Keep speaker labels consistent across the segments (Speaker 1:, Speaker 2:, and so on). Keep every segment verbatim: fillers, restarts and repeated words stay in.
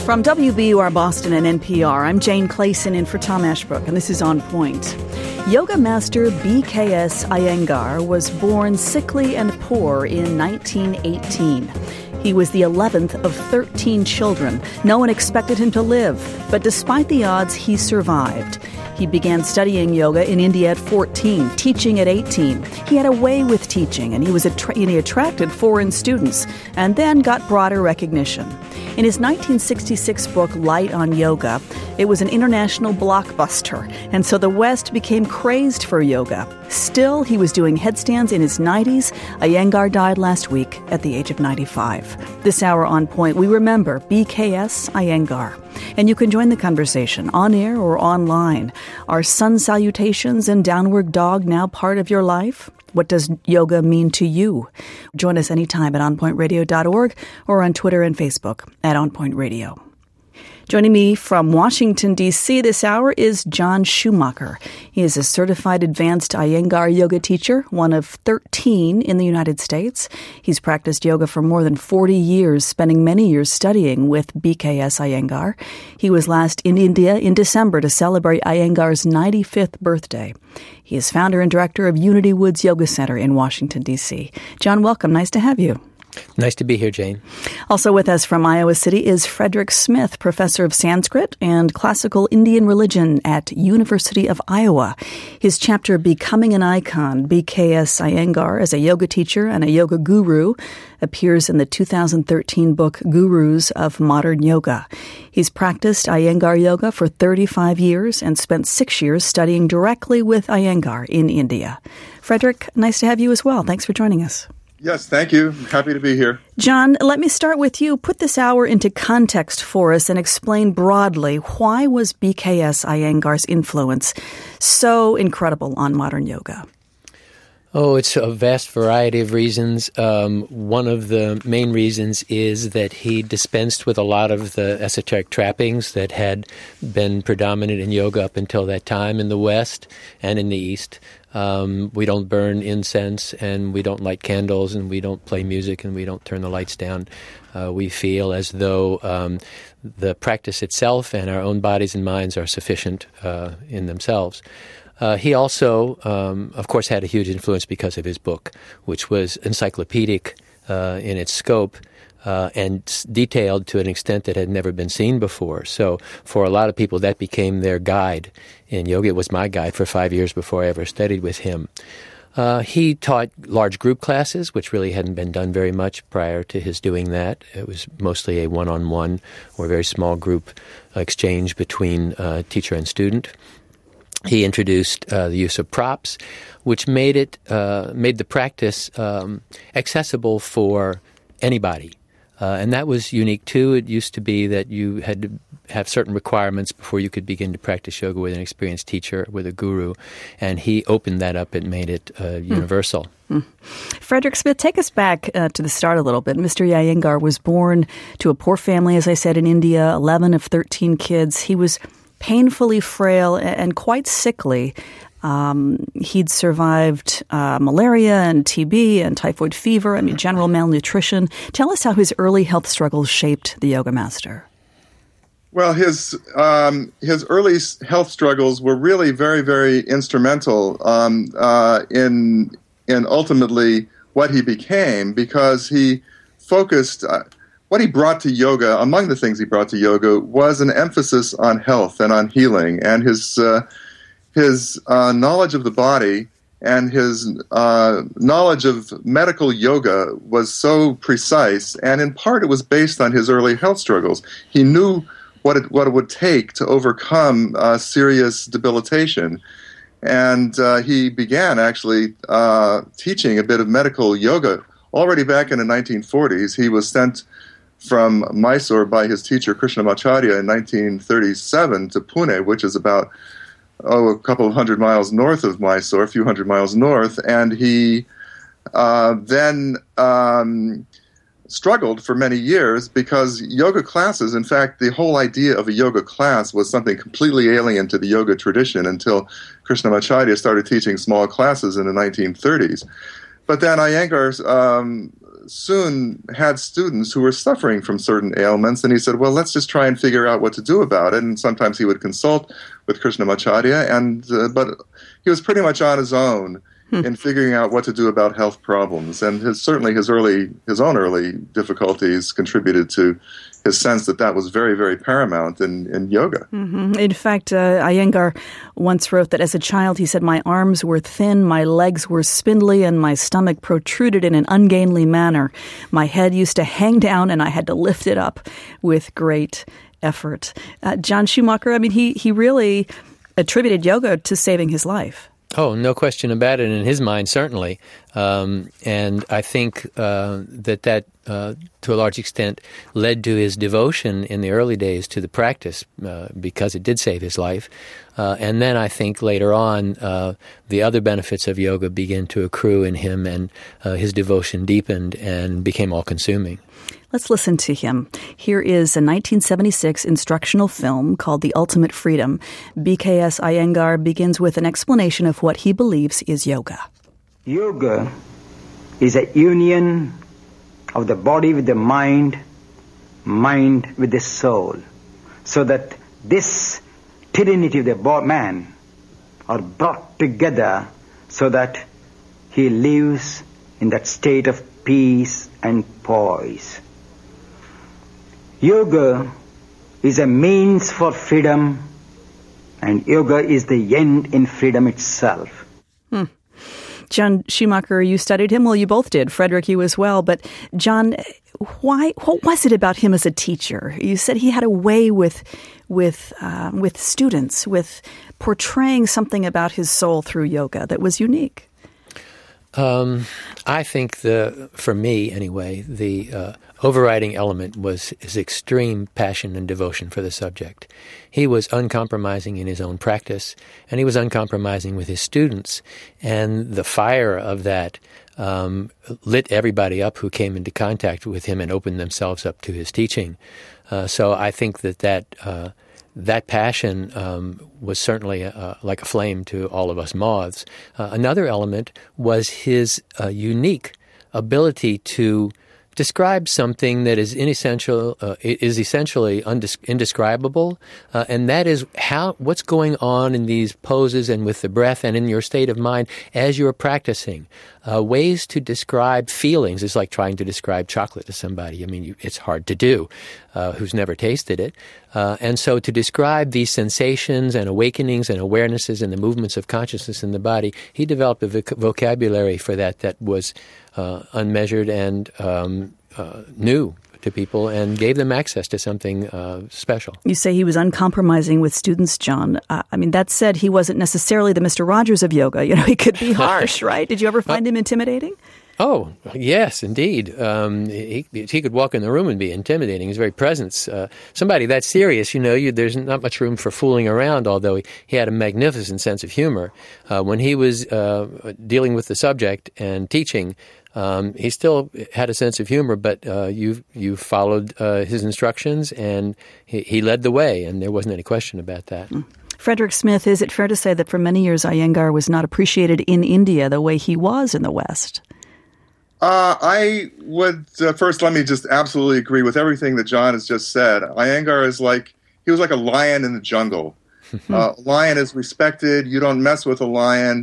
Speaker 1: From W B U R Boston and N P R, I'm Jane Clayson in for Tom Ashbrook, and this is On Point. Yoga master B K S Iyengar was born sickly and poor in nineteen eighteen. He was the eleventh of thirteen children. No one expected him to live, but despite the odds, he survived. He began studying yoga in India at fourteen, teaching at eighteen. He had a way with teaching, and he was attra- and he attracted foreign students, and then got broader recognition. In his nineteen sixty-six book, Light on Yoga, it was an international blockbuster, and so the West became crazed for yoga. Still, he was doing headstands in his nineties. Iyengar died last week at the age of ninety-five. This hour on Point, we remember B K S Iyengar. And you can join the conversation on air or online. Are sun salutations and downward dog now part of your life? What does yoga mean to you? Join us anytime at on point radio dot org or on Twitter and Facebook at On Point Radio. Joining me from Washington, D C this hour is John Schumacher. He is a certified advanced Iyengar yoga teacher, one of thirteen in the United States. He's practiced yoga for more than forty years, spending many years studying with B K S Iyengar. He was last in India in December to celebrate Iyengar's ninety-fifth birthday. He is founder and director of Unity Woods Yoga Center in Washington, D C. John, welcome. Nice to have you.
Speaker 2: Nice to be here, Jane.
Speaker 1: Also with us from Iowa City is Frederick Smith, professor of Sanskrit and classical Indian religion at University of Iowa. His chapter, Becoming an Icon, B K S Iyengar as a yoga teacher and a yoga guru, appears in the two thousand thirteen book Gurus of Modern Yoga. He's practiced Iyengar yoga for thirty-five years and spent six years studying directly with Iyengar in India. Frederick, nice to have you as well. Thanks for joining us.
Speaker 3: Yes, thank you. Happy to be here.
Speaker 1: John, let me start with you. Put this hour into context for us and explain broadly, why was B K S Iyengar's influence so incredible on modern yoga?
Speaker 2: Oh, it's a vast variety of reasons. Um, one of the main reasons is that he dispensed with a lot of the esoteric trappings that had been predominant in yoga up until that time in the West and in the East. Um, we don't burn incense, and we don't light candles, and we don't play music, and we don't turn the lights down. Uh, we feel as though um, the practice itself and our own bodies and minds are sufficient uh, in themselves. Uh, he also, um, of course, had a huge influence because of his book, which was encyclopedic uh, in its scope uh, and detailed to an extent that had never been seen before. So for a lot of people, that became their guide in yoga. It was my guide for five years before I ever studied with him. Uh, he taught large group classes, which really hadn't been done very much prior to his doing that. It was mostly a one-on-one or very small group exchange between uh, teacher and student. He introduced uh, the use of props, which made it uh, made the practice um, accessible for anybody. Uh, and that was unique, too. It used to be that you had to have certain requirements before you could begin to practice yoga with an experienced teacher, with a guru. And he opened that up and made it uh, universal.
Speaker 1: Mm. Frederick Smith, take us back uh, to the start a little bit. Mister Iyengar was born to a poor family, as I said, in India, eleven of thirteen kids. He was painfully frail and quite sickly. Um, he'd survived uh, malaria and T B and typhoid fever, I mean, general malnutrition. Tell us how his early health struggles shaped the yoga master.
Speaker 3: Well, his um, his early health struggles were really very, very instrumental um, uh, in in ultimately what he became, because he focused. Uh, What he brought to yoga, among the things he brought to yoga, was an emphasis on health and on healing, and his uh, his uh, knowledge of the body and his uh, knowledge of medical yoga was so precise, and in part it was based on his early health struggles. He knew what it, what it would take to overcome uh, serious debilitation, and uh, he began actually uh, teaching a bit of medical yoga already back in the nineteen forties. He was sent from Mysore by his teacher Krishnamacharya in nineteen thirty-seven to Pune, which is about oh a couple of hundred miles north of Mysore, a few hundred miles north, and he uh, then um, struggled for many years because yoga classes, in fact, the whole idea of a yoga class was something completely alien to the yoga tradition until Krishnamacharya started teaching small classes in the nineteen thirties. But then Iyengar um, soon had students who were suffering from certain ailments, and he said, well, let's just try and figure out what to do about it. And sometimes he would consult with Krishnamacharya, and uh, but he was pretty much on his own hmm. in figuring out what to do about health problems. And his, certainly his early, his own early difficulties contributed to his sense that that was very, very paramount in, in yoga.
Speaker 1: Mm-hmm. In fact, uh, Iyengar once wrote that as a child, he said, my arms were thin, my legs were spindly, and my stomach protruded in an ungainly manner. My head used to hang down, and I had to lift it up with great effort. Uh, John Schumacher, I mean, he, he really attributed yoga to saving his life.
Speaker 2: Oh, no question about it. In his mind, certainly. Um, and I think uh, that that, uh, to a large extent, led to his devotion in the early days to the practice uh, because it did save his life. Uh, and then I think later on, uh, the other benefits of yoga began to accrue in him, and uh, his devotion deepened and became all-consuming.
Speaker 1: Let's listen to him. Here is a nineteen seventy-six instructional film called The Ultimate Freedom. B K S Iyengar begins with an explanation of what he believes is yoga.
Speaker 4: Yoga is a union of the body with the mind, mind with the soul, so that this trinity of the man are brought together so that he lives in that state of peace and poise. Yoga is a means for freedom, and yoga is the end in freedom itself.
Speaker 1: Hmm. John Schumacher, you studied him? Well, you both did. Frederick, you as well. But John, why? What was it about him as a teacher? You said he had a way with, with, uh, with students, with portraying something about his soul through yoga that was unique.
Speaker 2: Um, I think the, for me anyway, the uh, overriding element was his extreme passion and devotion for the subject. He was uncompromising in his own practice, and he was uncompromising with his students. And the fire of that um, lit everybody up who came into contact with him and opened themselves up to his teaching. Uh, so I think that that uh, That passion um, was certainly uh, like a flame to all of us moths. Uh, another element was his uh, unique ability to describe something that is inessential, uh, is essentially undis- indescribable, uh, and that is how what's going on in these poses and with the breath and in your state of mind as you're practicing. Uh, ways to describe feelings is like trying to describe chocolate to somebody. I mean, you, it's hard to do, uh, who's never tasted it. Uh, and so to describe these sensations and awakenings and awarenesses and the movements of consciousness in the body, he developed a voc- vocabulary for that that was uh, unmeasured and um, uh, new to people and gave them access to something uh, special.
Speaker 1: You say he was uncompromising with students, John. Uh, I mean, that said, he wasn't necessarily the Mister Rogers of yoga. You know, he could be harsh, right? Did you ever find uh, him intimidating?
Speaker 2: Oh, yes, indeed. Um, he, he could walk in the room and be intimidating. His very presence. Uh, somebody that serious, you know, you, there's not much room for fooling around, although he, he had a magnificent sense of humor. Uh, when he was uh, dealing with the subject and teaching, Um, he still had a sense of humor, but uh, you you followed uh, his instructions, and he, he led the way, and there wasn't any question about that. Mm.
Speaker 1: Frederick Smith, is it fair to say that for many years Iyengar was not appreciated in India the way he was in the West?
Speaker 3: Uh, I would, uh, first let me just absolutely agree with everything that John has just said. Iyengar is like, he was like a lion in the jungle. uh, a lion is respected, you don't mess with a lion.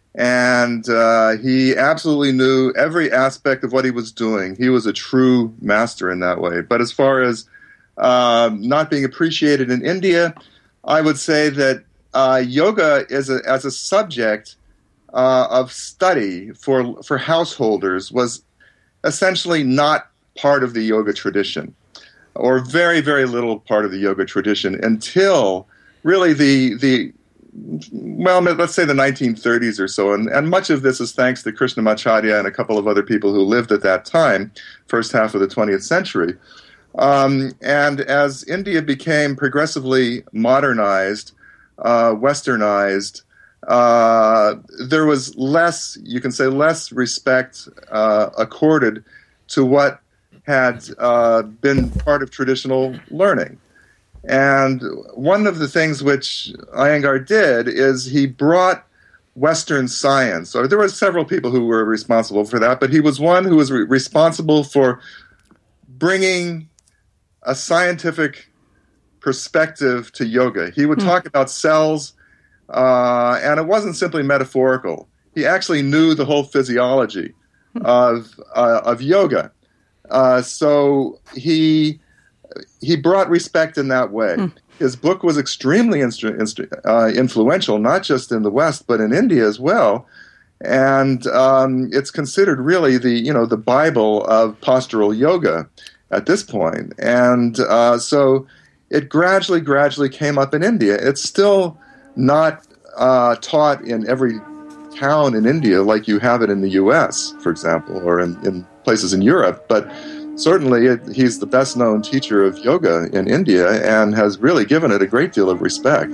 Speaker 3: And uh, he absolutely knew every aspect of what he was doing. He was a true master in that way. But as far as uh, not being appreciated in India, I would say that uh, yoga is a, as a subject uh, of study for for householders was essentially not part of the yoga tradition, or very, very little part of the yoga tradition until really the the well, let's say the nineteen thirties or so, and, and much of this is thanks to Krishnamacharya and a couple of other people who lived at that time, first half of the twentieth century. Um, and as India became progressively modernized, uh, westernized, uh, there was less, you can say, less respect uh, accorded to what had uh, been part of traditional learning. And one of the things which Iyengar did is he brought Western science. Or there were several people who were responsible for that, but he was one who was re- responsible for bringing a scientific perspective to yoga. He would mm. talk about cells, uh, and it wasn't simply metaphorical. He actually knew the whole physiology mm. of uh, of yoga. Uh, so he he brought respect in that way. Mm. His book was extremely instru- instru- uh, influential, not just in the West, but in India as well. And um, it's considered really the, you know, the Bible of postural yoga at this point. And uh, so it gradually, gradually came up in India. It's still not uh, taught in every town in India like you have it in the U S, for example, or in, in places in Europe. But certainly, it, he's the best-known teacher of yoga in India and has really given it a great deal of respect.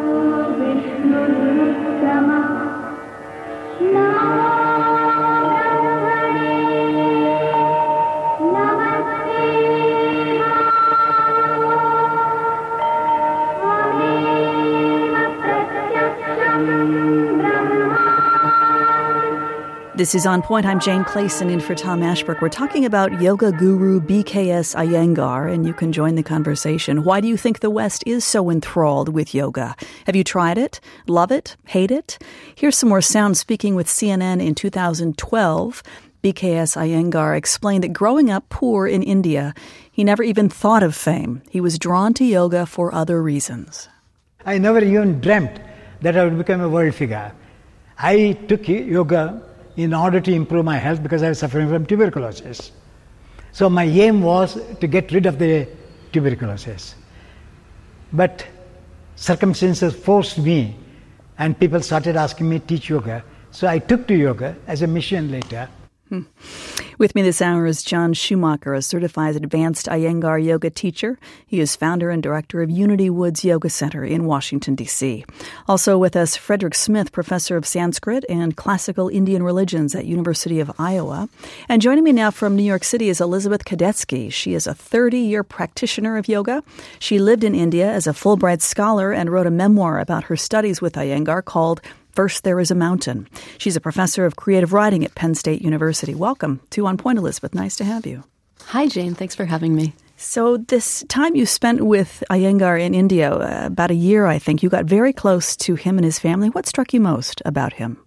Speaker 1: This is On Point. I'm Jane Clayson in for Tom Ashbrook. We're talking about yoga guru B K S Iyengar, and you can join the conversation. Why do you think the West is so enthralled with yoga? Have you tried it? Love it? Hate it? Here's some more sound. Speaking with C N N in two thousand twelve, B K S Iyengar explained that growing up poor in India, he never even thought of fame. He was drawn to yoga for other reasons.
Speaker 5: I never even dreamt that I would become a world figure. I took yoga in order to improve my health because I was suffering from tuberculosis. So my aim was to get rid of the tuberculosis. But circumstances forced me, and people started asking me to teach yoga. So I took to yoga as a mission later.
Speaker 1: Hmm. With me this hour is John Schumacher, a certified advanced Iyengar yoga teacher. He is founder and director of Unity Woods Yoga Center in Washington, D C. Also with us, Frederick Smith, professor of Sanskrit and classical Indian religions at University of Iowa. And joining me now from New York City is Elizabeth Kadetsky. She is a thirty-year practitioner of yoga. She lived in India as a Fulbright scholar and wrote a memoir about her studies with Iyengar called First There Is a Mountain. She's a professor of creative writing at Penn State University. Welcome to On Point, Elizabeth. Nice to have you.
Speaker 6: Hi, Jane. Thanks for having me.
Speaker 1: So this time you spent with Iyengar in India, uh, about a year, I think, you got very close to him and his family. What struck you most about him?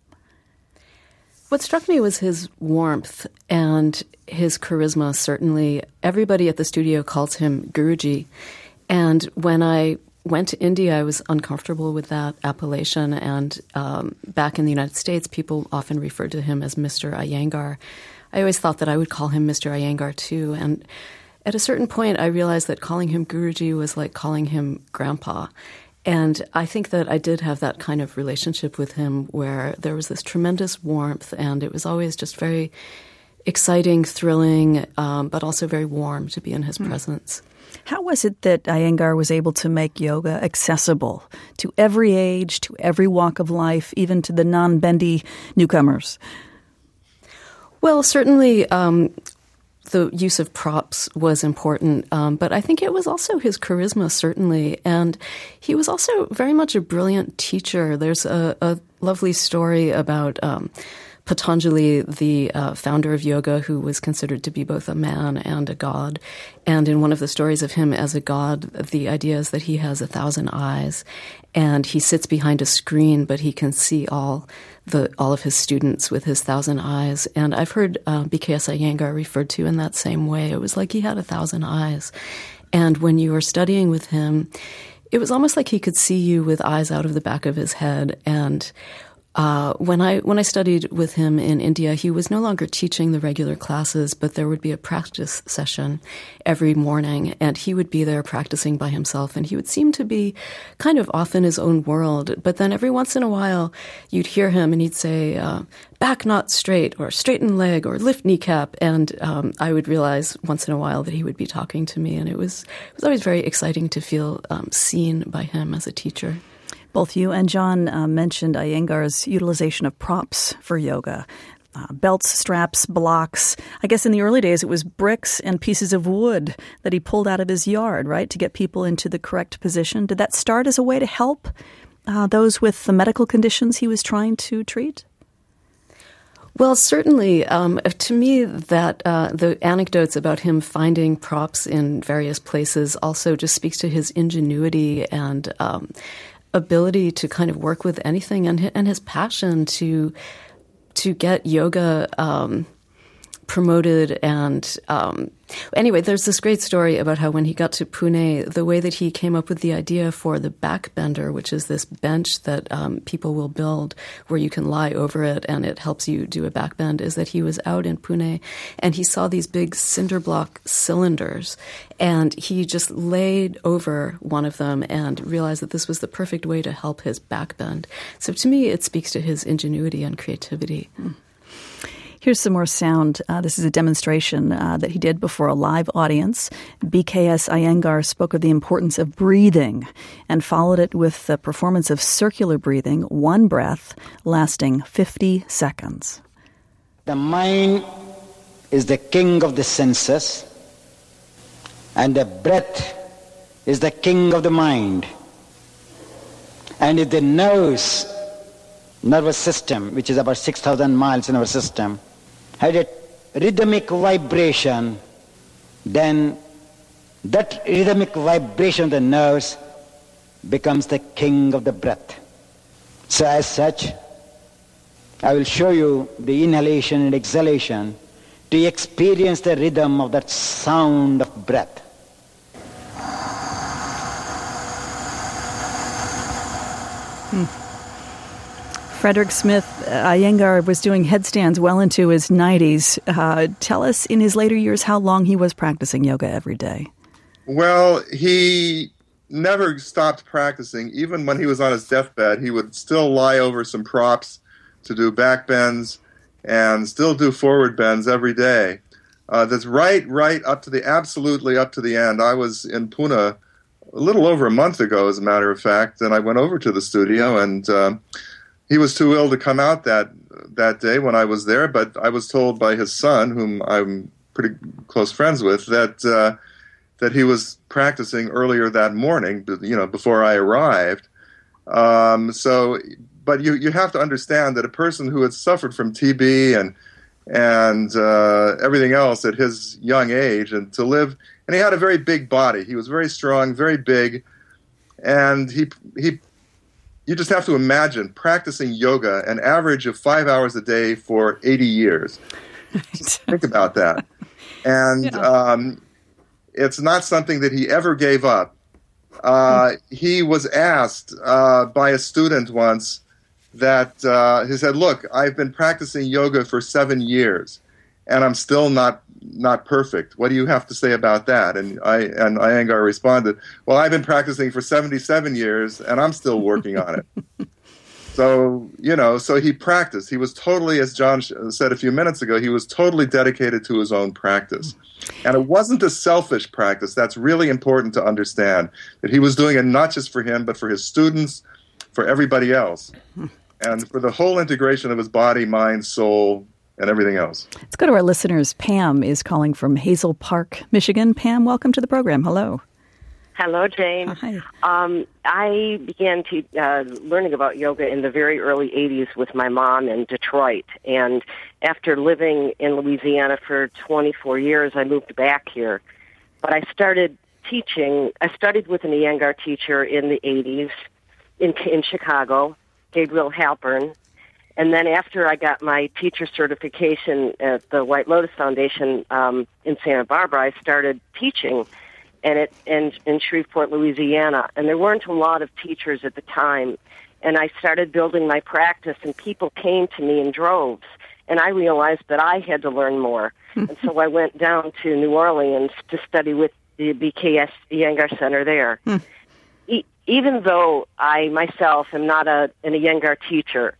Speaker 6: What struck me was his warmth and his charisma, certainly. Everybody at the studio calls him Guruji. And when I went to India, I was uncomfortable with that appellation, and um, back in the United States, people often referred to him as Mister Iyengar. I always thought that I would call him Mister Iyengar too, and at a certain point, I realized that calling him Guruji was like calling him Grandpa. And I think that I did have that kind of relationship with him where there was this tremendous warmth, and it was always just very exciting, thrilling, um, but also very warm to be in his mm. presence.
Speaker 1: How was it that Iyengar was able to make yoga accessible to every age, to every walk of life, even to the non-bendy newcomers?
Speaker 6: Well, certainly um, the use of props was important, um, but I think it was also his charisma, certainly. And he was also very much a brilliant teacher. There's a, a lovely story about Um, Patanjali, the uh, founder of yoga, who was considered to be both a man and a god. And in one of the stories of him as a god, the idea is that he has a thousand eyes, and he sits behind a screen, but he can see all the all of his students with his thousand eyes. And I've heard uh, B K S Iyengar referred to in that same way. It was like he had a thousand eyes. And when you were studying with him, it was almost like he could see you with eyes out of the back of his head. And Uh, when I when I studied with him in India, he was no longer teaching the regular classes, but there would be a practice session every morning, and he would be there practicing by himself, and he would seem to be kind of off in his own world. But then every once in a while, you'd hear him, and he'd say, uh, back not straight, or straighten leg, or lift kneecap, and um, I would realize once in a while that he would be talking to me, and it was, it was always very exciting to feel um, seen by him as a teacher.
Speaker 1: Both you and John uh, mentioned Iyengar's utilization of props for yoga. Uh, belts, straps, blocks. I guess in the early days it was bricks and pieces of wood that he pulled out of his yard, right, to get people into the correct position. Did that start as a way to help uh, those with the medical conditions he was trying to treat?
Speaker 6: Well, certainly, um, to me, that uh, the anecdotes about him finding props in various places also just speaks to his ingenuity and um, ability to kind of work with anything, and and his passion to to get yoga um, promoted. And um, anyway, there's this great story about how when he got to Pune, the way that he came up with the idea for the backbender, which is this bench that um, people will build where you can lie over it and it helps you do a backbend, is that he was out in Pune and he saw these big cinder block cylinders, and he just laid over one of them and realized that this was the perfect way to help his backbend. So to me, it speaks to his ingenuity and creativity. Mm.
Speaker 1: Here's some more sound. Uh, this is a demonstration uh, that he did before a live audience. B K S Iyengar spoke of the importance of breathing and followed it with the performance of circular breathing, one breath lasting fifty seconds.
Speaker 4: The mind is the king of the senses, and the breath is the king of the mind. And if the nerves, nervous system, which is about six thousand miles in our system, had a rhythmic vibration, then that rhythmic vibration of the nerves becomes the king of the breath. So as such, I will show you the inhalation and exhalation to experience the rhythm of that sound of breath.
Speaker 1: Hmm. Frederick Smith Iyengar was doing headstands well into his nineties. Uh, tell us, in his later years, how long he was practicing yoga every day.
Speaker 3: Well, he never stopped practicing. Even when he was on his deathbed, he would still lie over some props to do back bends and still do forward bends every day. Uh, that's right, right up to the, absolutely up to the end. I was in Pune a little over a month ago, as a matter of fact, and I went over to the studio, and uh, he was too ill to come out that that day when I was there, but I was told by his son, whom I'm pretty close friends with, that uh, that he was practicing earlier that morning, you know, before I arrived. Um, so, but you you have to understand that a person who had suffered from T B and and uh, everything else at his young age, and to live, and he had a very big body. He was very strong, very big, and he he. You just have to imagine practicing yoga an average of five hours a day for eighty years. Right. Think about that. And yeah. um, it's not something that he ever gave up. Uh, he was asked uh, by a student once that uh, he said, look, I've been practicing yoga for seven years and I'm still not not perfect. What do you have to say about that? And I and Iyengar responded, well, I've been practicing for seventy-seven years and I'm still working on it. So, you know, so he practiced. He was totally, as John said a few minutes ago, he was totally dedicated to his own practice. And it wasn't a selfish practice. That's really important to understand, that he was doing it not just for him, but for his students, for everybody else, and for the whole integration of his body, mind, soul, and everything else.
Speaker 1: Let's go to our listeners. Pam is calling from Hazel Park, Michigan. Pam, welcome to the program. Hello.
Speaker 7: Hello, Jane.
Speaker 1: Hi.
Speaker 7: Um, I began to, uh, learning about yoga in the very early eighties with my mom in Detroit. And after living in Louisiana for twenty-four years, I moved back here. But I started teaching. I studied with an Iyengar teacher in the eighties in, in Chicago, Gabriel Halpern. And then after I got my teacher certification at the White Lotus Foundation um, in Santa Barbara, I started teaching and it in, in Shreveport, Louisiana. And there weren't a lot of teachers at the time. And I started building my practice, and people came to me in droves. And I realized that I had to learn more. And so I went down to New Orleans to study with the B K S Iyengar Center there. e- even though I myself am not a, an Iyengar teacher,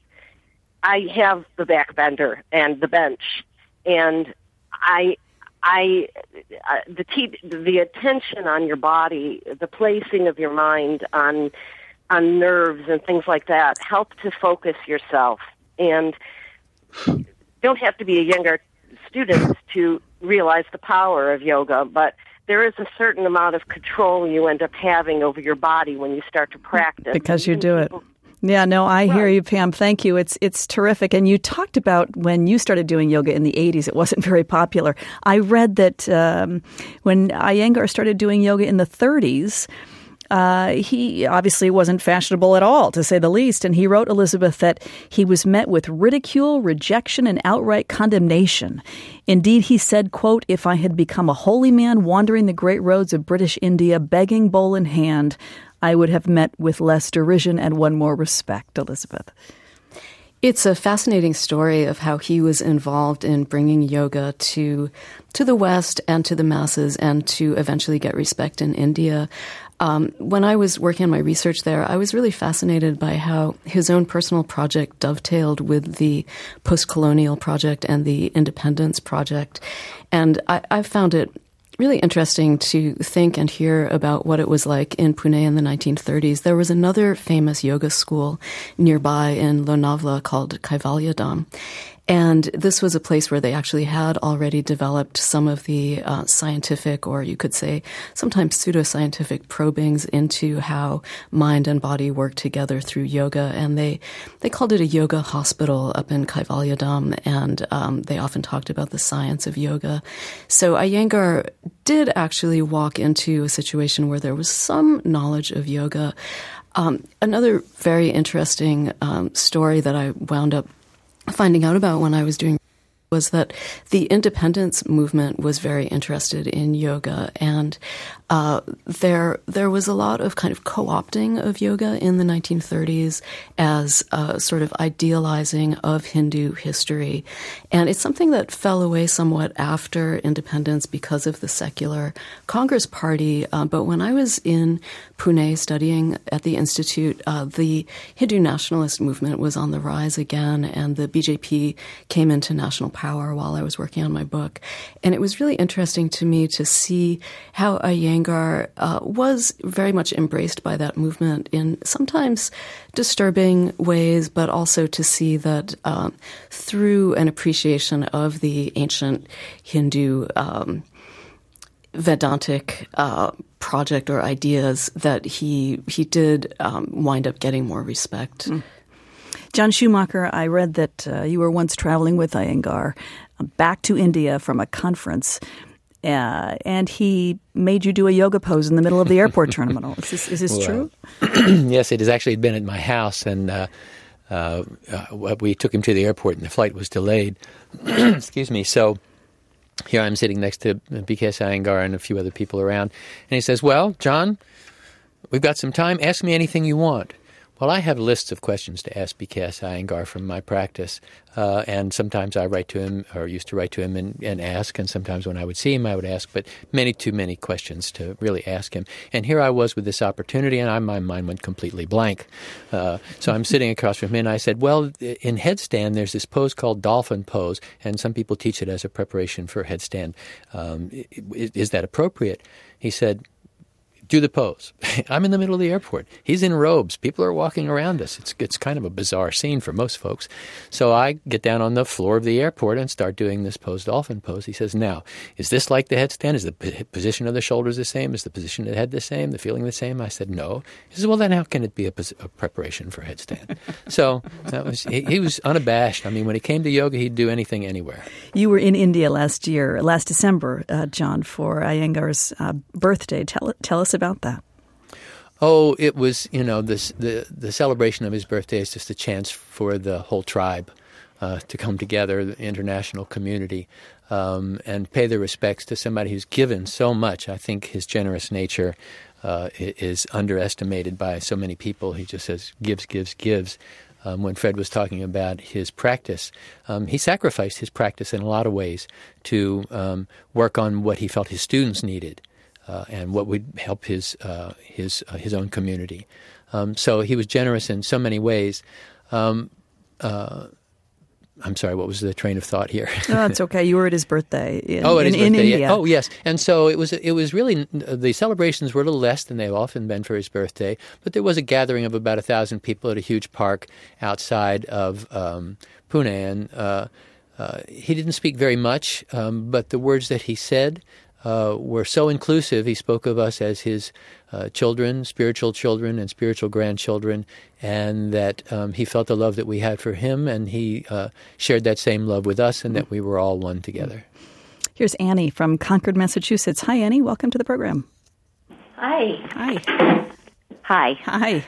Speaker 7: I have the backbender and the bench, and I, I, uh, the te- the attention on your body, the placing of your mind on, on nerves and things like that, help to focus yourself. And you don't have to be a Iyengar student to realize the power of yoga, but there is a certain amount of control you end up having over your body when you start to practice.
Speaker 1: Because you do it. Yeah, no, I right. hear you, Pam. Thank you. It's it's terrific. And you talked about when you started doing yoga in the eighties, it wasn't very popular. I read that um, when Iyengar started doing yoga in the thirties, Uh, he obviously wasn't fashionable at all, to say the least. And he wrote, Elizabeth, that he was met with ridicule, rejection, and outright condemnation. Indeed, he said, quote, "If I had become a holy man wandering the great roads of British India, begging bowl in hand, I would have met with less derision and won more respect." Elizabeth.
Speaker 6: It's a fascinating story of how he was involved in bringing yoga to to the West and to the masses and to eventually get respect in India. Um, when I was working on my research there, I was really fascinated by how his own personal project dovetailed with the post-colonial project and the independence project. And I, I found it really interesting to think and hear about what it was like in Pune in the nineteen thirties. There was another famous yoga school nearby in Lonavala called Kaivalyadam. And this was a place where they actually had already developed some of the uh, scientific, or you could say sometimes pseudoscientific probings into how mind and body work together through yoga. And they, they called it a yoga hospital up in Kaivalyadam, and um, they often talked about the science of yoga. So Iyengar did actually walk into a situation where there was some knowledge of yoga. Um, another very interesting um, story that I wound up finding out about when I was doing was that the independence movement was very interested in yoga, and uh, there there was a lot of kind of co-opting of yoga in the nineteen thirties as a sort of idealizing of Hindu history. And it's something that fell away somewhat after independence because of the secular Congress Party. Uh, but when I was in Pune studying at the Institute, uh, the Hindu nationalist movement was on the rise again, and the B J P came into national power while I was working on my book. And it was really interesting to me to see how Iyengar uh, was very much embraced by that movement in sometimes disturbing ways, but also to see that um, through an appreciation of the ancient Hindu um, Vedantic uh, project or ideas, that he he did um, wind up getting more respect. Mm.
Speaker 1: John Schumacher, I read that uh, you were once traveling with Iyengar uh, back to India from a conference, uh, and he made you do a yoga pose in the middle of the airport terminal. Is this, is this
Speaker 2: well,
Speaker 1: true?
Speaker 2: Yes, it has actually been at my house, and uh, uh, uh, we took him to the airport, and the flight was delayed. Excuse me. So here I'm sitting next to B K S Iyengar and a few other people around, and he says, "Well, John, we've got some time. Ask me anything you want." Well, I have lists of questions to ask B K S Iyengar from my practice, uh, and sometimes I write to him, or used to write to him and, and ask, and sometimes when I would see him I would ask, but many too many questions to really ask him. And here I was with this opportunity, and I, my mind went completely blank. Uh, so I'm sitting across from him, and I said, well, in headstand there's this pose called dolphin pose, and some people teach it as a preparation for headstand. Um, is, is that appropriate? He said, do the pose. I'm in the middle of the airport. He's in robes. People are walking around us. It's it's kind of a bizarre scene for most folks. So I get down on the floor of the airport and start doing this pose, dolphin pose. He says, now, is this like the headstand? Is the p- position of the shoulders the same? Is the position of the head the same? The feeling the same? I said, no. He says, well, then how can it be a, pos- a preparation for headstand? So that was he, he was unabashed. I mean, when it came to yoga, he'd do anything anywhere.
Speaker 1: You were in India last year, last December, uh, John, for Iyengar's uh, birthday. Tell, tell us about about that?
Speaker 2: Oh, it was, you know, this, the the celebration of his birthday is just a chance for the whole tribe uh, to come together, the international community, um, and pay their respects to somebody who's given so much. I think his generous nature uh, is underestimated by so many people. He just says, gives, gives, gives. Um, when Fred was talking about his practice, um, he sacrificed his practice in a lot of ways to um, work on what he felt his students needed. Uh, and what would help his uh, his uh, his own community. Um, so he was generous in so many ways. Um, uh, I'm sorry, what was the train of thought here?
Speaker 1: No, it's okay. You were at his birthday in,
Speaker 2: oh, at his
Speaker 1: in,
Speaker 2: birthday,
Speaker 1: in India.
Speaker 2: Yeah. Oh, yes. And so it was. It was really the celebrations were a little less than they've often been for his birthday, but there was a gathering of about a thousand people at a huge park outside of um, Pune, and uh, uh, he didn't speak very much, um, but the words that he said uh, were so inclusive. He spoke of us as his uh, children, spiritual children and spiritual grandchildren, and that um, he felt the love that we had for him, and he uh, shared that same love with us, and that we were all one together.
Speaker 1: Here's Annie from Concord, Massachusetts. Hi, Annie. Welcome to the program.
Speaker 8: Hi.
Speaker 1: Hi.
Speaker 8: Hi.
Speaker 1: Hi.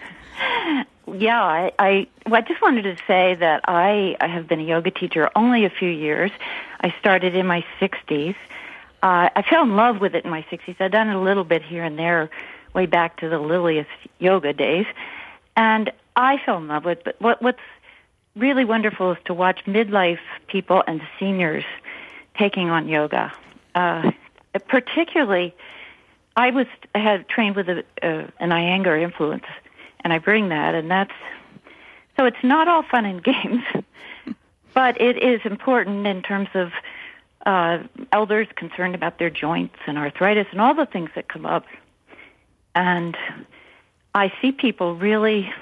Speaker 8: Yeah, I, I, well, I just wanted to say that I, I have been a yoga teacher only a few years. I started in my sixties. Uh, I fell in love with it in my sixties. I'd done it a little bit here and there way back to the Lilius yoga days. And I fell in love with it. But what, what's really wonderful is to watch midlife people and seniors taking on yoga. Uh, particularly, I was I had trained with a, uh, an Iyengar influence, and I bring that, and that's, so it's not all fun and games, but it is important in terms of uh, elders concerned about their joints and arthritis and all the things that come up. And I see people really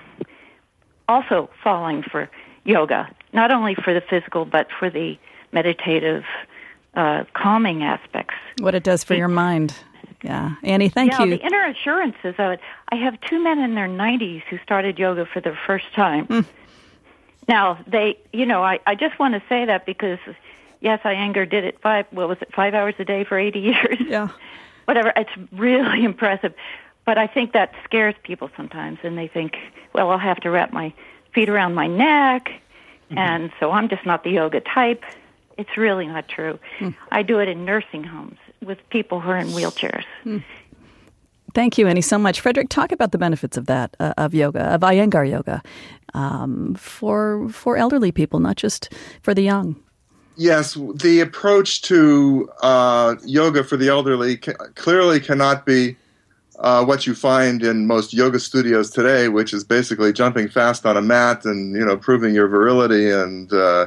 Speaker 8: also falling for yoga, not only for the physical, but for the meditative, uh, calming aspects.
Speaker 1: What it does for your mind. Yeah. Annie, thank
Speaker 8: yeah,
Speaker 1: you.
Speaker 8: Yeah, the inner assurances of it. I have two men in their nineties who started yoga for the first time. Mm. Now, they, you know, I, I just want to say that because, yes, Iyengar did it five, what was it, five hours a day for eighty years?
Speaker 1: Yeah.
Speaker 8: Whatever. It's really impressive. But I think that scares people sometimes, and they think, well, I'll have to wrap my feet around my neck, mm-hmm. and so I'm just not the yoga type. It's really not true. Mm. I do it in nursing homes with people who are in wheelchairs.
Speaker 1: Mm. Thank you, Annie, so much. Frederick, talk about the benefits of that, uh, of yoga, of Iyengar yoga, um, for for elderly people, not just for the young.
Speaker 3: Yes, the approach to uh, yoga for the elderly ca- clearly cannot be uh, what you find in most yoga studios today, which is basically jumping fast on a mat and, you know, proving your virility and uh,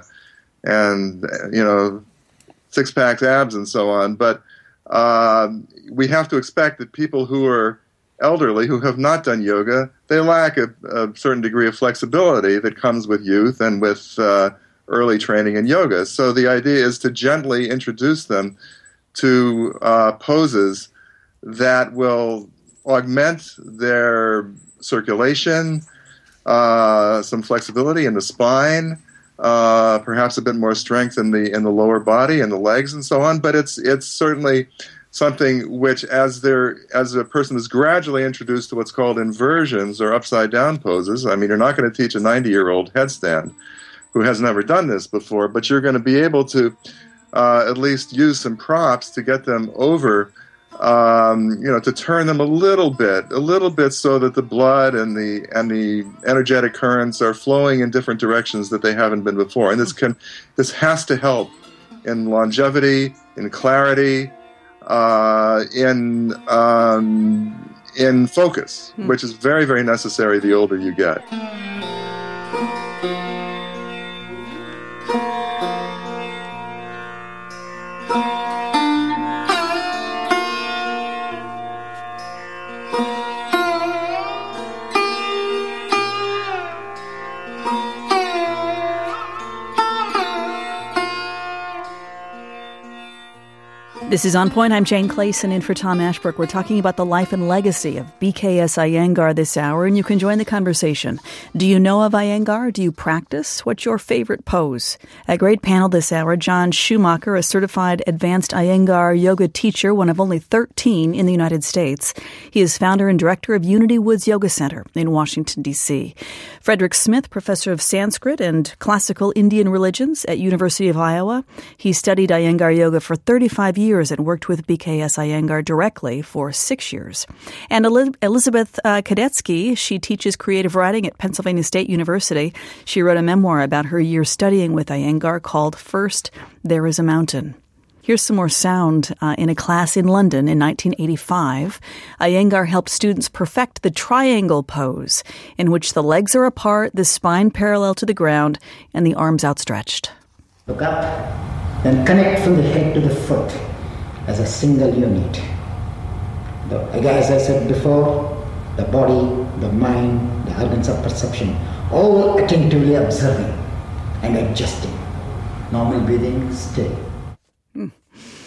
Speaker 3: and you know, six packs, abs, and so on. But uh, we have to expect that people who are elderly, who have not done yoga, they lack a, a certain degree of flexibility that comes with youth and with uh, early training in yoga. So the idea is to gently introduce them to uh, poses that will augment their circulation, uh, some flexibility in the spine, uh, perhaps a bit more strength in the in the lower body and the legs and so on. But it's it's certainly something which, as there as a person is gradually introduced to what's called inversions or upside down poses. I mean, you're not going to teach a ninety-year-old headstand who has never done this before, but you're going to be able to uh, at least use some props to get them over, um, you know, to turn them a little bit, a little bit, so that the blood and the and the energetic currents are flowing in different directions that they haven't been before. And this can, this has to help in longevity, in clarity, uh, in um, in focus, hmm. which is very, very necessary the older you get.
Speaker 1: This is On Point. I'm Jane Clayson in for Tom Ashbrook. We're talking about the life and legacy of B K S Iyengar this hour, and you can join the conversation. Do you know of Iyengar? Do you practice? What's your favorite pose? A great panel this hour. John Schumacher, a certified advanced Iyengar yoga teacher, one of only thirteen in the United States. He is founder and director of Unity Woods Yoga Center in Washington, D C Frederick Smith, professor of Sanskrit and classical Indian religions at University of Iowa. He studied Iyengar yoga for thirty-five years and worked with B K S Iyengar directly for six years. And Elizabeth uh, Kadetsky, she teaches creative writing at Pennsylvania State University. She wrote a memoir about her year studying with Iyengar called First, There is a Mountain. Here's some more sound uh, in a class in London in nineteen eighty-five. Iyengar helped students perfect the triangle pose, in which the legs are apart, the spine parallel to the ground, and the arms outstretched.
Speaker 9: Look up, then connect from the head to the foot as a single unit. The, as I said before, the body, the mind, the organs of perception, all attentively observing and adjusting. Normal breathing, stay.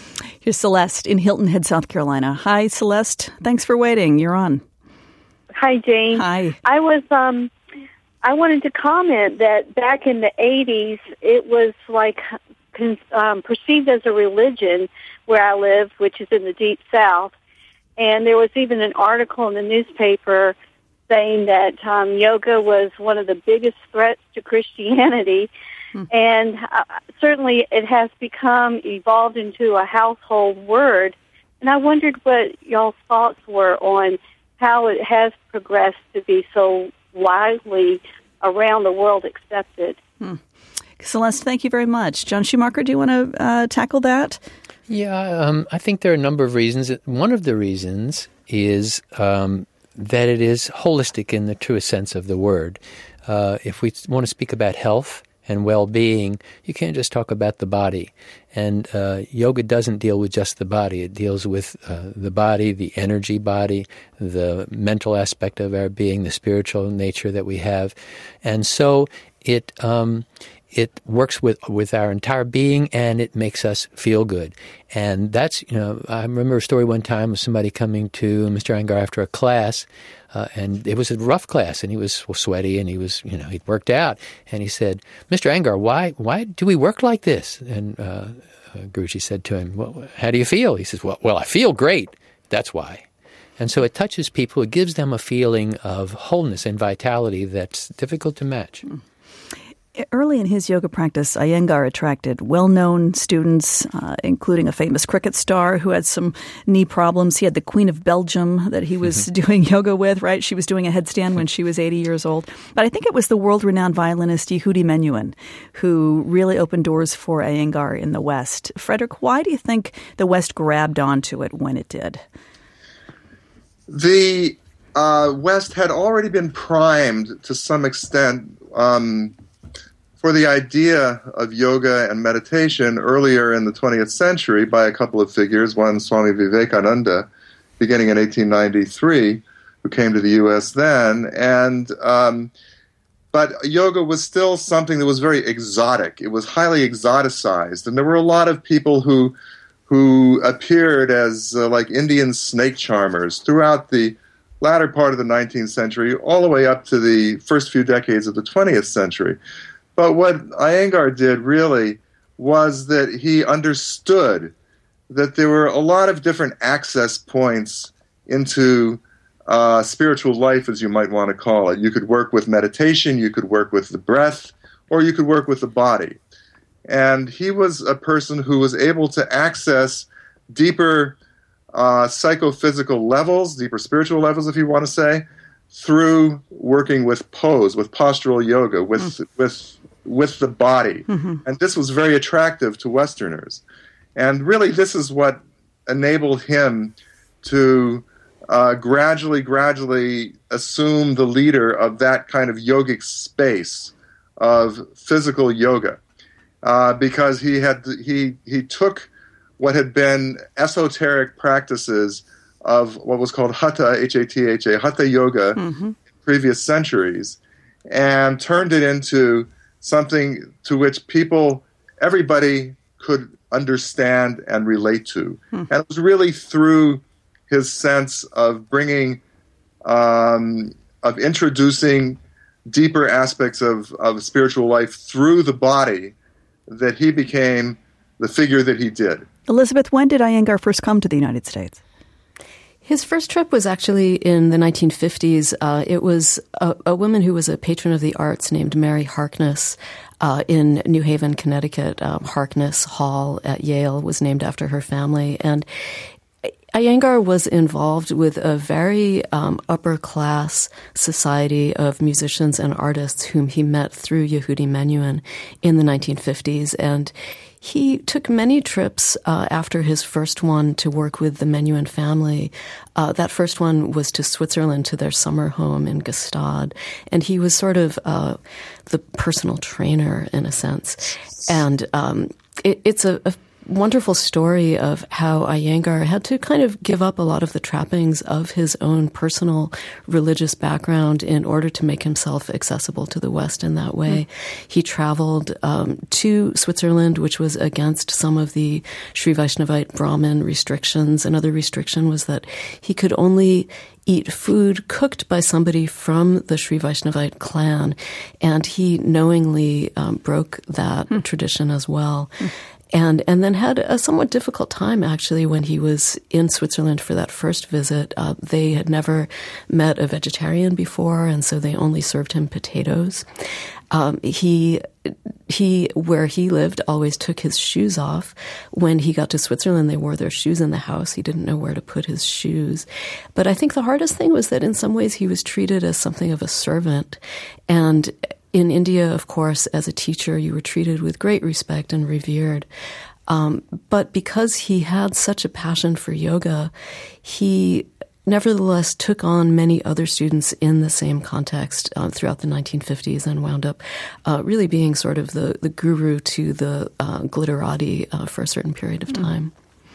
Speaker 1: Here's Celeste in Hilton Head, South Carolina. Hi, Celeste. Thanks for waiting. You're on.
Speaker 10: Hi, Jane.
Speaker 1: Hi.
Speaker 10: I was, um, I wanted to comment that back in the eighties, it was like um, perceived as a religion where I live, which is in the Deep South. And there was even an article in the newspaper saying that um, yoga was one of the biggest threats to Christianity. Hmm. And uh, certainly it has become, evolved into a household word. And I wondered what y'all's thoughts were on how it has progressed to be so widely around the world accepted.
Speaker 1: Hmm. Celeste, thank you very much. John Schumacher, do you want to uh, tackle that?
Speaker 2: Yeah, um, I think there are a number of reasons. One of the reasons is um, that it is holistic in the truest sense of the word. Uh, if we want to speak about health and well-being, you can't just talk about the body. And uh, yoga doesn't deal with just the body. It deals with uh, the body, the energy body, the mental aspect of our being, the spiritual nature that we have. And so it... Um, It works with with our entire being, and it makes us feel good. And that's, you know, I remember a story one time of somebody coming to Mister Iyengar after a class, uh, and it was a rough class, and he was sweaty, and he was, you know, he'd worked out. And he said, Mister Iyengar, why why do we work like this? And uh, uh, Guruji said to him, well, how do you feel? He says, well, well, I feel great. That's why. And so it touches people. It gives them a feeling of wholeness and vitality that's difficult to match.
Speaker 1: Mm. Early in his yoga practice, Iyengar attracted well-known students, uh, including a famous cricket star who had some knee problems. He had the Queen of Belgium that he was doing yoga with, right? She was doing a headstand when she was eighty years old. But I think it was the world-renowned violinist Yehudi Menuhin who really opened doors for Iyengar in the West. Frederick, why do you think the West grabbed onto it when it did?
Speaker 3: The uh, West had already been primed to some extent um, for the idea of yoga and meditation earlier in the twentieth century by a couple of figures. One, Swami Vivekananda, beginning in eighteen ninety-three, who came to the U S then. And um, but yoga was still something that was very exotic. It was highly exoticized, and there were a lot of people who who appeared as uh, like Indian snake charmers throughout the latter part of the nineteenth century, all the way up to the first few decades of the twentieth century. But what Iyengar did really was that he understood that there were a lot of different access points into uh, spiritual life, as you might want to call it. You could work with meditation, you could work with the breath, or you could work with the body. And he was a person who was able to access deeper uh, psychophysical levels, deeper spiritual levels, if you want to say, through working with pose, with postural yoga, with mm. with with the body. Mm-hmm. And this was very attractive to Westerners. And really, this is what enabled him to uh, gradually, gradually assume the leader of that kind of yogic space of physical yoga. Uh, because he had he he took what had been esoteric practices of what was called Hatha, H A T H A, Hatha yoga, mm-hmm. in previous centuries, and turned it into something to which people, everybody could understand and relate to. Mm-hmm. And it was really through his sense of bringing, um, of introducing deeper aspects of, of spiritual life through the body that he became the figure that he did.
Speaker 1: Elizabeth, when did Iyengar first come to the United States?
Speaker 6: His first trip was actually in the nineteen fifties. Uh, it was a, a woman who was a patron of the arts named Mary Harkness uh, in New Haven, Connecticut. Um, Harkness Hall at Yale was named after her family. And Iyengar was involved with a very um, upper-class society of musicians and artists whom he met through Yehudi Menuhin in the nineteen fifties. And he took many trips uh, after his first one to work with the Menuhin family. Uh, that first one was to Switzerland, to their summer home in Gstaad. And he was sort of uh, the personal trainer, in a sense. And um, it, it's a, a wonderful story of how Iyengar had to kind of give up a lot of the trappings of his own personal religious background in order to make himself accessible to the West in that way. Mm. He traveled um, to Switzerland, which was against some of the Sri Vaishnavite Brahmin restrictions. Another restriction was that he could only eat food cooked by somebody from the Sri Vaishnavite clan, and he knowingly um, broke that mm. tradition as well. Mm. And and then had a somewhat difficult time, actually, when he was in Switzerland for that first visit. Uh, they had never met a vegetarian before, and so they only served him potatoes. Um, he he where he lived always took his shoes off. When he got to Switzerland, they wore their shoes in the house. He didn't know where to put his shoes. But I think the hardest thing was that in some ways he was treated as something of a servant. And in India, of course, as a teacher, you were treated with great respect and revered. Um, but because he had such a passion for yoga, he nevertheless took on many other students in the same context uh, throughout the nineteen fifties and wound up uh, really being sort of the, the guru to the uh, glitterati uh, for a certain period of time.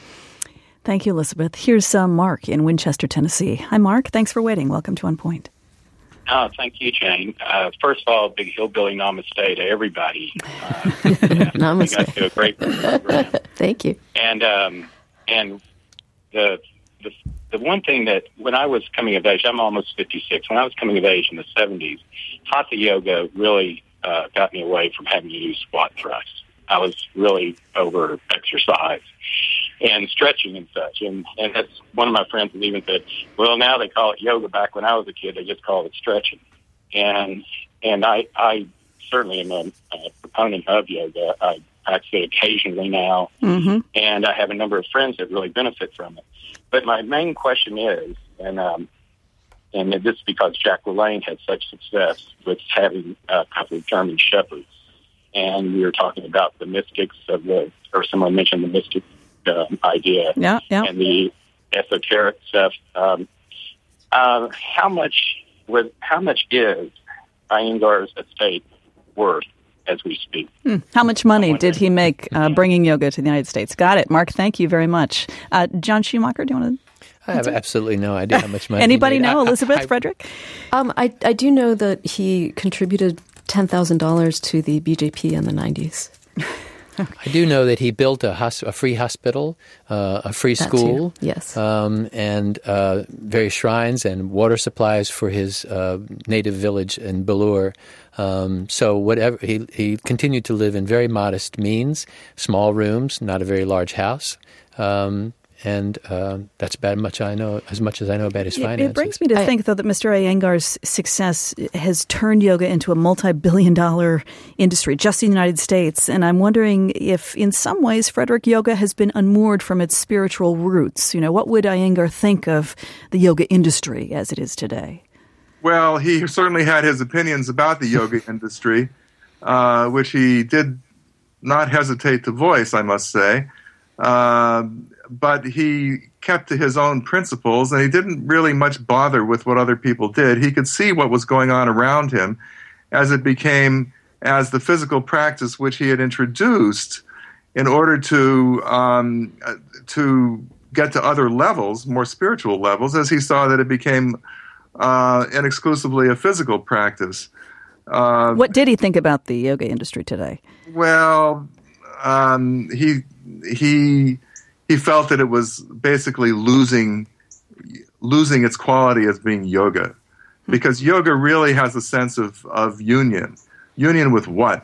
Speaker 1: Thank you, Elizabeth. Here's uh, Mark in Winchester, Tennessee. Hi, Mark. Thanks for waiting. Welcome to On Point.
Speaker 11: Oh, thank you, Jane. Uh, first of all, big hillbilly namaste to everybody. Uh, namaste. You guys do a great program.
Speaker 6: Thank you.
Speaker 11: And um, and the the the one thing that when I was coming of age, I'm almost fifty-six. When I was coming of age in the seventies, Hatha yoga really uh, got me away from having to use squat thrusts. I was really over exercise and stretching and such. And, and that's one of my friends has even said, well, now they call it yoga. Back when I was a kid, they just called it stretching. And and I, I certainly am a, a proponent of yoga. I practice it occasionally now, mm-hmm. and I have a number of friends that really benefit from it. But my main question is, and um, and this is because Jack LaLanne had such success with having a couple of German shepherds. And we were talking about the mystics of the, or someone mentioned the mystic um, idea
Speaker 1: yeah, yeah.
Speaker 11: and the esoteric stuff. Um, uh, how much was, how much is Iyengar's estate worth as we speak?
Speaker 1: Hmm. How much money did he make uh, bringing yoga to the United States? Got it, Mark. Thank you very much. Uh, John Schumacher, do you want to?
Speaker 2: I have absolutely no idea how much money.
Speaker 1: Anybody
Speaker 2: he made.
Speaker 1: know, Elizabeth,
Speaker 2: I, I,
Speaker 1: Frederick?
Speaker 6: Um, I I do know that he contributed ten thousand dollars to the B J P in the nineties.
Speaker 2: I do know that he built a, hos- a free hospital, uh, a free
Speaker 6: that
Speaker 2: school,
Speaker 6: too. Yes,
Speaker 2: um, and uh, various shrines and water supplies for his uh, native village in Belur. Um, so whatever he he continued to live in very modest means, small rooms, not a very large house. Um, And uh, that's about much I know, as much as I know about his finances.
Speaker 1: It brings me to think, though, that Mister Iyengar's success has turned yoga into a multi-billion dollar industry just in the United States. And I'm wondering if, in some ways, Frederick, yoga has been unmoored from its spiritual roots. You know, what would Iyengar think of the yoga industry as it is today?
Speaker 3: Well, he certainly had his opinions about the yoga industry, uh, which he did not hesitate to voice, I must say. Uh, but he kept to his own principles, and he didn't really much bother with what other people did. He could see what was going on around him as it became, as the physical practice which he had introduced in order to um, to get to other levels, more spiritual levels, as he saw that it became uh, an exclusively a physical practice. Uh,
Speaker 1: what did he think about the yoga industry today?
Speaker 3: Well, um, he he he felt that it was basically losing losing its quality as being yoga, because yoga really has a sense of, of union, union with what,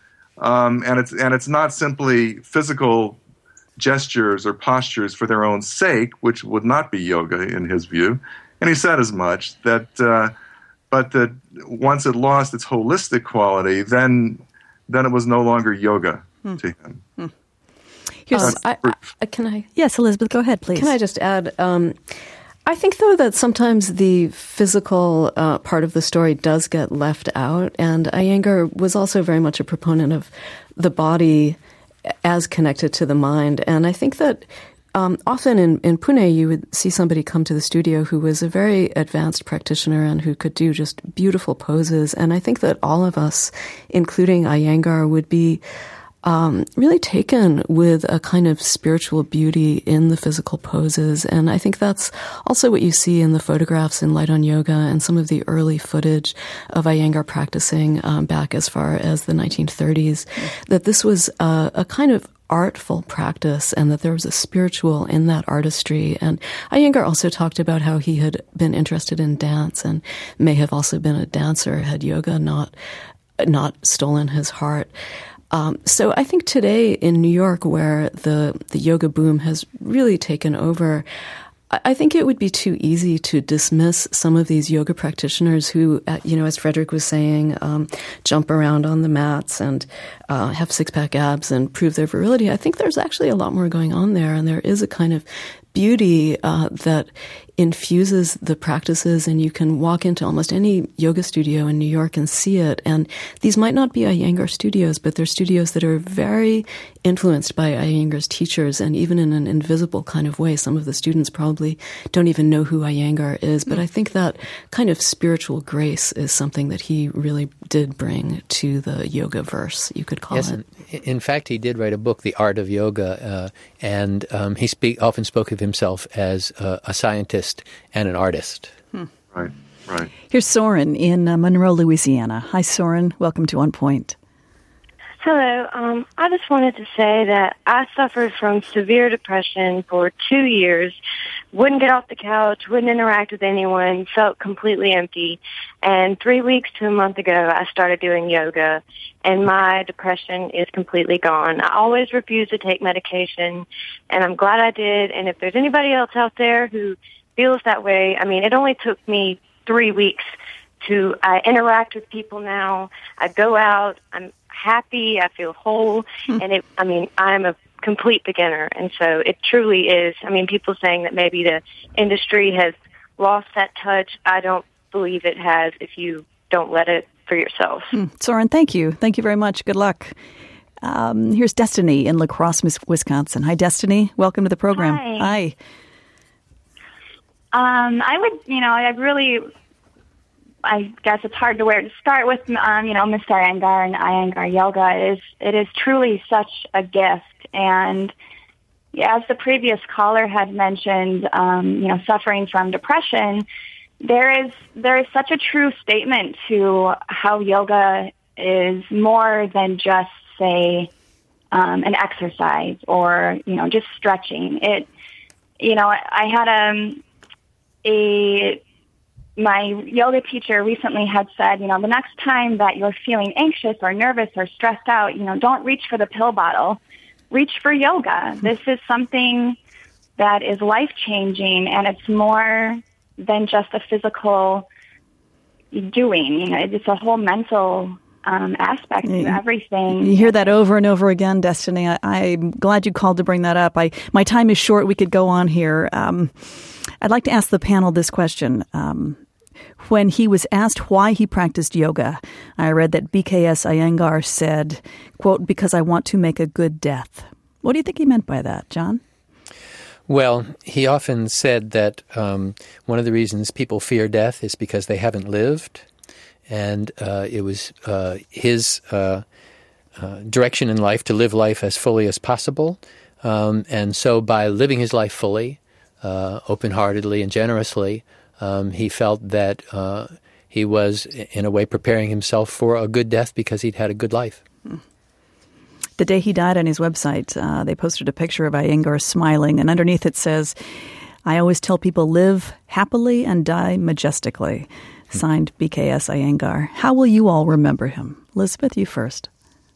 Speaker 3: um, and it's and it's not simply physical gestures or postures for their own sake, which would not be yoga in his view, and he said as much. That, uh, but that once it lost its holistic quality, then then it was no longer yoga hmm. to him.
Speaker 6: Hmm. Here's, I, I, can I?
Speaker 1: Yes, Elizabeth, go ahead, please.
Speaker 6: Can I just add? Um, I think, though, that sometimes the physical uh, part of the story does get left out, and Iyengar was also very much a proponent of the body as connected to the mind. And I think that um, often in, in Pune, you would see somebody come to the studio who was a very advanced practitioner and who could do just beautiful poses. And I think that all of us, including Iyengar, would be um, really taken with a kind of spiritual beauty in the physical poses. And I think that's also what you see in the photographs in Light on Yoga and some of the early footage of Iyengar practicing um, back as far as the nineteen thirties, that this was a, a kind of artful practice and that there was a spiritual in that artistry. And Iyengar also talked about how he had been interested in dance and may have also been a dancer had yoga not not stolen his heart. Um, so I think today in New York, where the, the yoga boom has really taken over, I think it would be too easy to dismiss some of these yoga practitioners who, uh, you know, as Frederick was saying, um, jump around on the mats and uh, have six-pack abs and prove their virility. I think there's actually a lot more going on there, and there is a kind of beauty uh, that infuses the practices, and you can walk into almost any yoga studio in New York and see it. And these might not be Iyengar studios, but they're studios that are very influenced by Iyengar's teachers, and even in an invisible kind of way. Some of the students probably don't even know who Iyengar is, but I think that kind of spiritual grace is something that he really did bring to the yoga verse, you could call
Speaker 2: yes,
Speaker 6: it.
Speaker 2: In, in fact, he did write a book, The Art of Yoga, uh, and um, he speak, often spoke of himself as uh, a scientist and an artist.
Speaker 3: Hmm. Right, right.
Speaker 1: Here's Soren in uh, Monroe, Louisiana. Hi, Soren. Welcome to On Point.
Speaker 12: Hello. Um, I just wanted to say that I suffered from severe depression for two years, wouldn't get off the couch, wouldn't interact with anyone, felt completely empty. And three weeks to a month ago, I started doing yoga, and my depression is completely gone. I always refuse to take medication, and I'm glad I did. And if there's anybody else out there who feels that way, I mean, it only took me three weeks to I interact with people now. I go out, I'm happy, I feel whole, mm. and it, I mean, I'm a complete beginner, and so it truly is. I mean, people saying that maybe the industry has lost that touch. I don't believe it has if you don't let it for yourself.
Speaker 1: Mm. Soren, thank you. Thank you very much. Good luck. Um, here's Destiny in La Crosse, Wisconsin. Hi, Destiny. Welcome to the program.
Speaker 13: Hi. Hi. Um, I would, you know, I really... I guess it's hard to where to start with, um, you know, Mister Iyengar and Iyengar Yoga. It is, it is truly such a gift. And as the previous caller had mentioned, um, you know, suffering from depression, there is, there is such a true statement to how yoga is more than just, say, um, an exercise or, you know, just stretching. It, you know, I had um, a... My yoga teacher recently had said, you know, the next time that you're feeling anxious or nervous or stressed out, you know, don't reach for the pill bottle. Reach for yoga. This is something that is life-changing, and it's more than just a physical doing. You know, it's a whole mental um, aspect to everything.
Speaker 1: You hear that over and over again, Destiny. I, I'm glad you called to bring that up. I my time is short. We could go on here. Um, I'd like to ask the panel this question. Um, When he was asked why he practiced yoga, I read that B K S Iyengar said, quote, because I want to make a good death. What do you think he meant by that, John?
Speaker 2: Well, he often said that um, one of the reasons people fear death is because they haven't lived. And uh, it was uh, his uh, uh, direction in life to live life as fully as possible. Um, and so by living his life fully, uh, open-heartedly and generously, Um, he felt that uh, he was, in a way, preparing himself for a good death because he'd had a good life.
Speaker 1: The day he died, on his website, uh, they posted a picture of Iyengar smiling, and underneath it says, I always tell people live happily and die majestically. Signed, B K S Iyengar. How will you all remember him? Elizabeth, you first.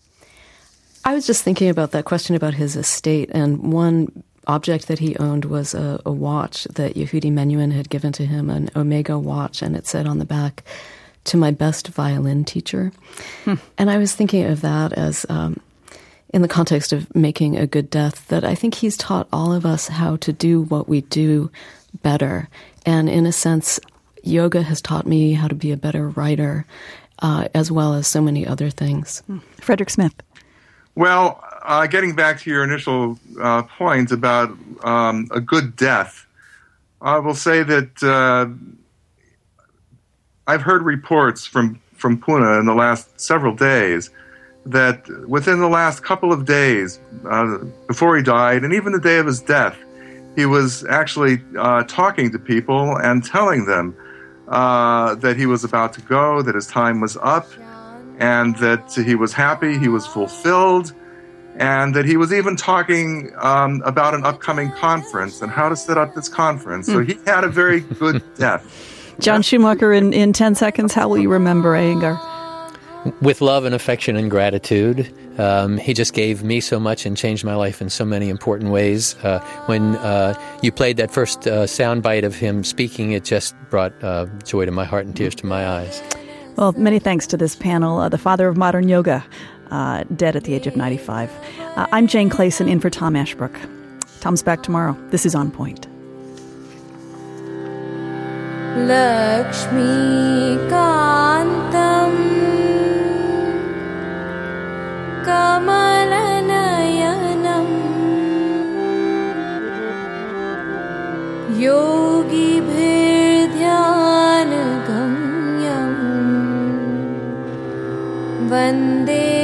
Speaker 6: I was just thinking about that question about his estate, and one object that he owned was a, a watch that Yehudi Menuhin had given to him, an Omega watch, and it said on the back, to my best violin teacher. Hmm. And I was thinking of that as, um, in the context of making a good death, that I think he's taught all of us how to do what we do better. And in a sense, yoga has taught me how to be a better writer, uh, as well as so many other things.
Speaker 1: Hmm. Frederick Smith.
Speaker 3: Well, uh, getting back to your initial uh, point about um, a good death, I will say that uh, I've heard reports from, from Pune in the last several days that within the last couple of days uh, before he died, and even the day of his death, he was actually uh, talking to people and telling them uh, that he was about to go, that his time was up, and that he was happy, he was fulfilled, and that he was even talking um, about an upcoming conference and how to set up this conference. Mm. So he had a very good death.
Speaker 1: John Schumacher, in, in ten seconds, how will you remember Iyengar?
Speaker 2: With love and affection and gratitude. Um, he just gave me so much and changed my life in so many important ways. Uh, when uh, you played that first uh, sound bite of him speaking, it just brought uh, joy to my heart and tears to my eyes.
Speaker 1: Well, many thanks to this panel. Uh, the father of modern yoga, uh, dead at the age of ninety-five. Uh, I'm Jane Clayson, in for Tom Ashbrook. Tom's back tomorrow. This is On Point.
Speaker 14: Lakshmi Kantam Kamalanayanam Yogi Bhirdhyanagamyam Vande